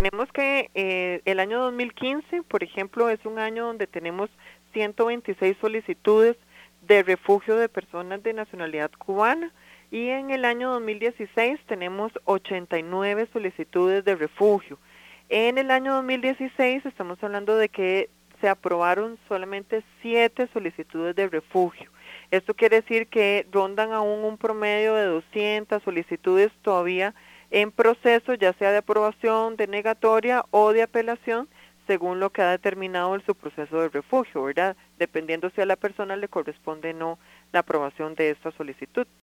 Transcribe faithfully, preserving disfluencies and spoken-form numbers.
tenemos que eh, el año dos mil quince, por ejemplo, es un año donde tenemos ciento veintiséis solicitudes de refugio de personas de nacionalidad cubana, y en el año dos mil dieciséis tenemos ochenta y nueve solicitudes de refugio. En el año dos mil dieciséis estamos hablando de que se aprobaron solamente siete solicitudes de refugio. Esto quiere decir que rondan aún un promedio de doscientas solicitudes todavía en proceso, ya sea de aprobación, de negatoria o de apelación, según lo que ha determinado el subproceso de refugio, ¿verdad? Dependiendo si a la persona le corresponde o no la aprobación de esta solicitud.